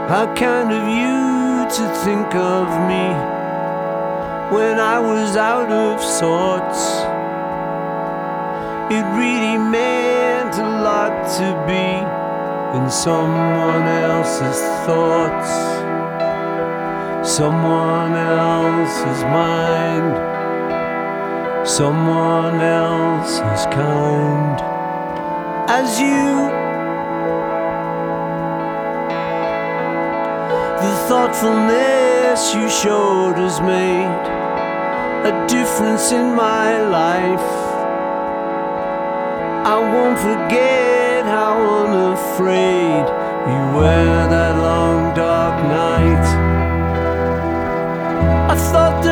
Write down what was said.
How kind of you to think of me when I was out of sorts. It really meant a lot to be in someone else's thoughts, someone else's mind, someone else's kind. As you, the thoughtfulness you showed has made a difference in my life. I won't forget how unafraid you were that long dark night. I thought that